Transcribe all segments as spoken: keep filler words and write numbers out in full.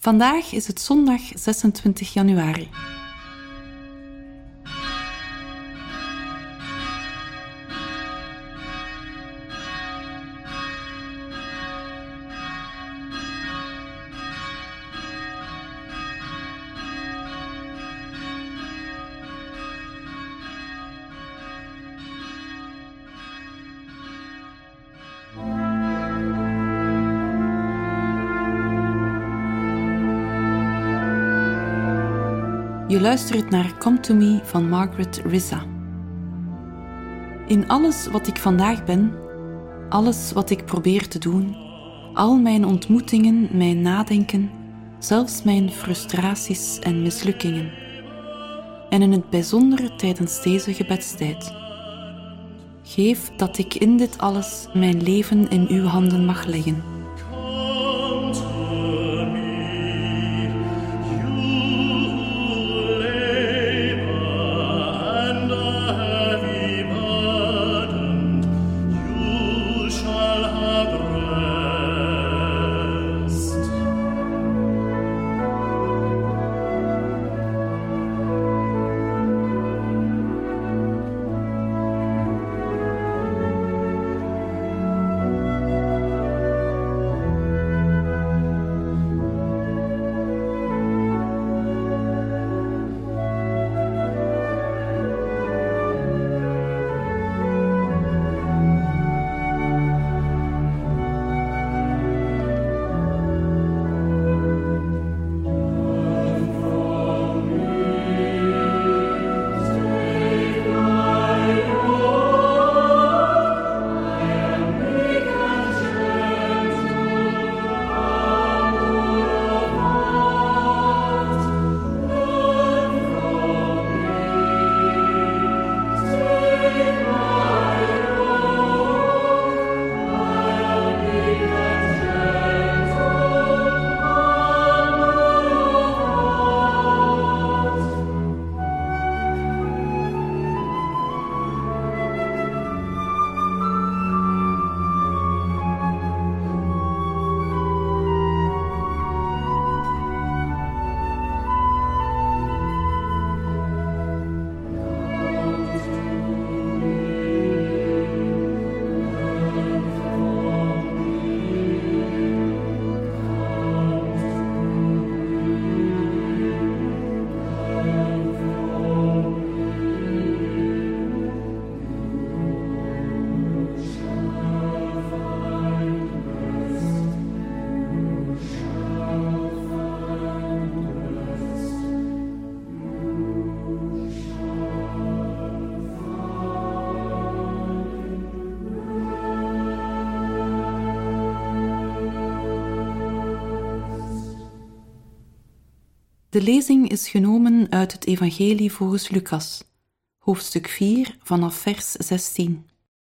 Vandaag is het zondag zesentwintig januari. Je luistert naar Come to Me van Margaret Rissa. In alles wat ik vandaag ben, alles wat ik probeer te doen, al mijn ontmoetingen, mijn nadenken, zelfs mijn frustraties en mislukkingen. En in het bijzonder tijdens deze gebedstijd. Geef dat ik in dit alles mijn leven in uw handen mag leggen. De lezing is genomen uit het Evangelie volgens Lucas, hoofdstuk vier, vanaf vers zestien.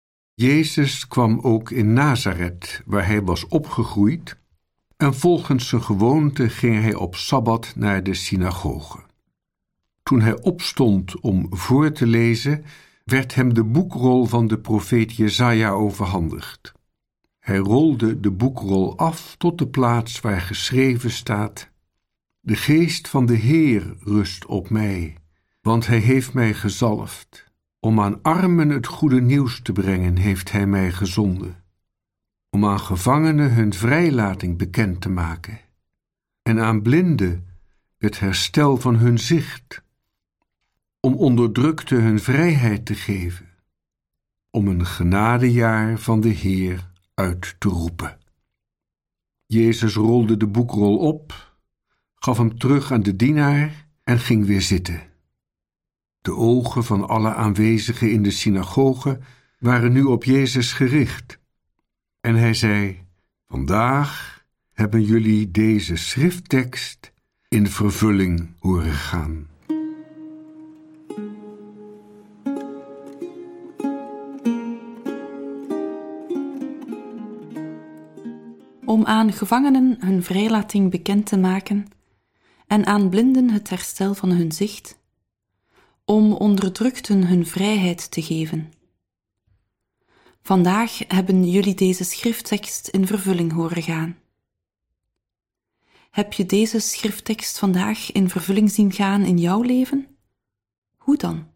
Jezus kwam ook in Nazareth, waar hij was opgegroeid, en volgens zijn gewoonte ging hij op Sabbat naar de synagoge. Toen hij opstond om voor te lezen, werd hem de boekrol van de profeet Jesaja overhandigd. Hij rolde de boekrol af tot de plaats waar geschreven staat: De geest van de Heer rust op mij, want hij heeft mij gezalfd. Om aan armen het goede nieuws te brengen heeft hij mij gezonden. Om aan gevangenen hun vrijlating bekend te maken. En aan blinden het herstel van hun zicht. Om onderdrukten hun vrijheid te geven. Om een genadejaar van de Heer uit te roepen. Jezus rolde de boekrol op, gaf hem terug aan de dienaar en ging weer zitten. De ogen van alle aanwezigen in de synagoge waren nu op Jezus gericht. En hij zei: Vandaag hebben jullie deze schrifttekst in vervulling horen gaan. Om aan gevangenen hun vrijlating bekend te maken en aan blinden het herstel van hun zicht, om onderdrukten hun vrijheid te geven. Vandaag hebben jullie deze schrifttekst in vervulling horen gaan. Heb je deze schrifttekst vandaag in vervulling zien gaan in jouw leven? Hoe dan?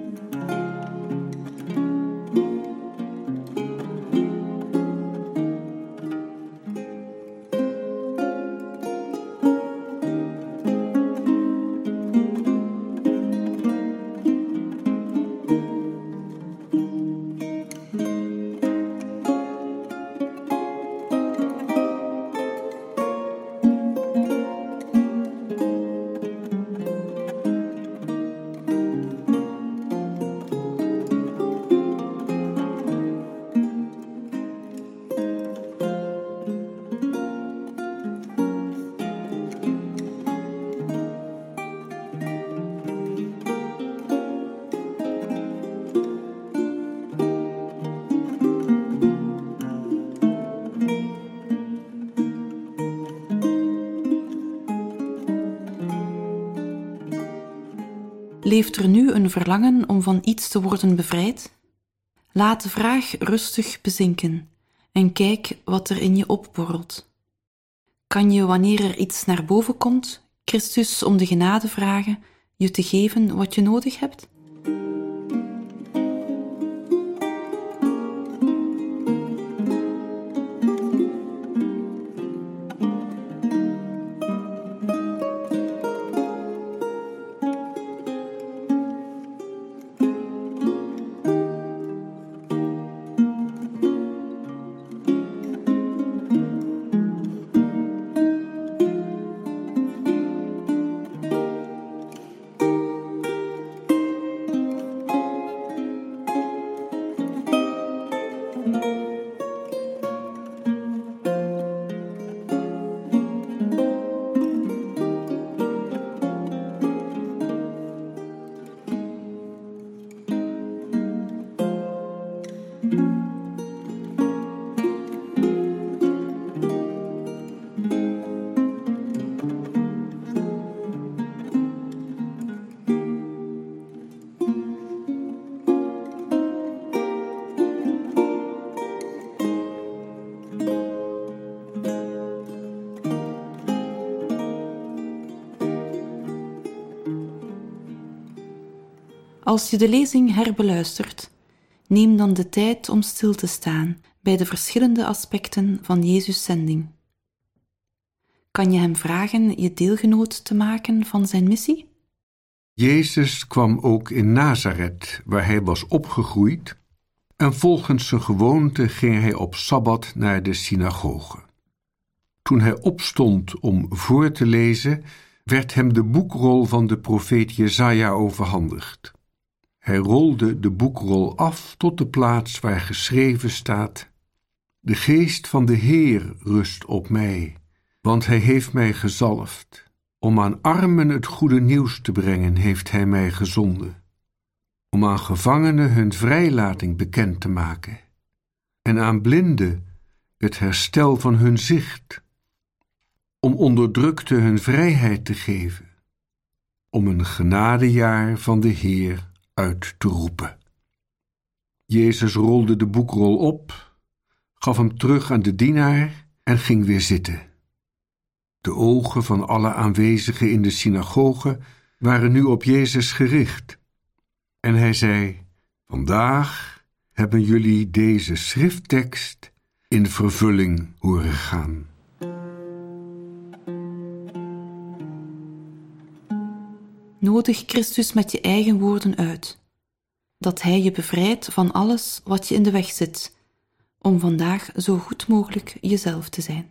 Leeft er nu een verlangen om van iets te worden bevrijd? Laat de vraag rustig bezinken en kijk wat er in je opborrelt. Kan je, wanneer er iets naar boven komt, Christus om de genade vragen je te geven wat je nodig hebt? Als je de lezing herbeluistert, neem dan de tijd om stil te staan bij de verschillende aspecten van Jezus' zending. Kan je hem vragen je deelgenoot te maken van zijn missie? Jezus kwam ook in Nazaret, waar hij was opgegroeid, en volgens zijn gewoonte ging hij op Sabbat naar de synagoge. Toen hij opstond om voor te lezen, werd hem de boekrol van de profeet Jesaja overhandigd. Hij rolde de boekrol af tot de plaats waar geschreven staat: De geest van de Heer rust op mij, want hij heeft mij gezalfd. Om aan armen het goede nieuws te brengen heeft hij mij gezonden. Om aan gevangenen hun vrijlating bekend te maken. En aan blinden het herstel van hun zicht. Om onderdrukten hun vrijheid te geven. Om een genadejaar van de Heer uit te roepen. Jezus rolde de boekrol op, gaf hem terug aan de dienaar en ging weer zitten. De ogen van alle aanwezigen in de synagoge waren nu op Jezus gericht. En hij zei: Vandaag hebben jullie deze schrifttekst in vervulling horen gaan. Nodig Christus met je eigen woorden uit, dat hij je bevrijdt van alles wat je in de weg zit, om vandaag zo goed mogelijk jezelf te zijn.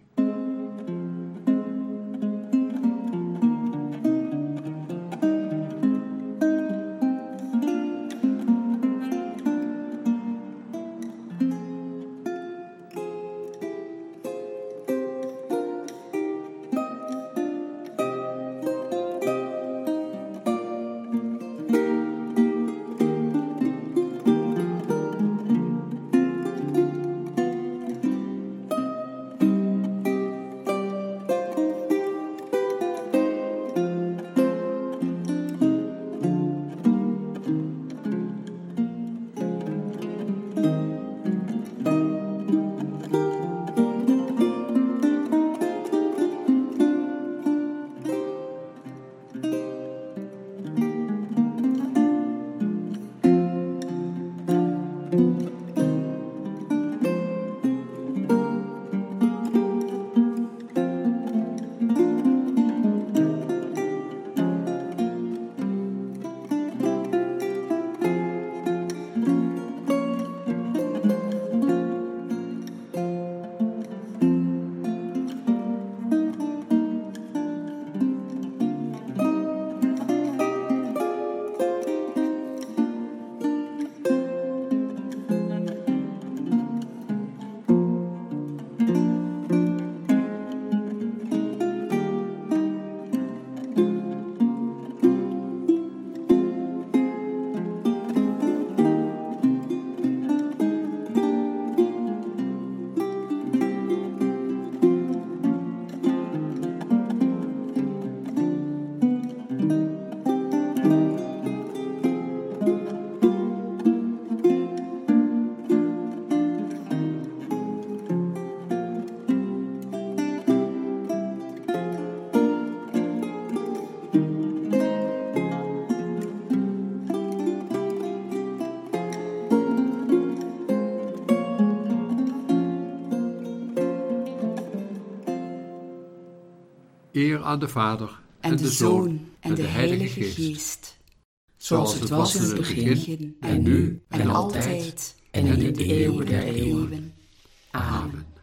Eer aan de Vader, en, en de, de Zoon, en de Heilige Geest. Geest. Zoals het was in het begin, en nu, en altijd, en in de eeuwen der eeuwen. Amen.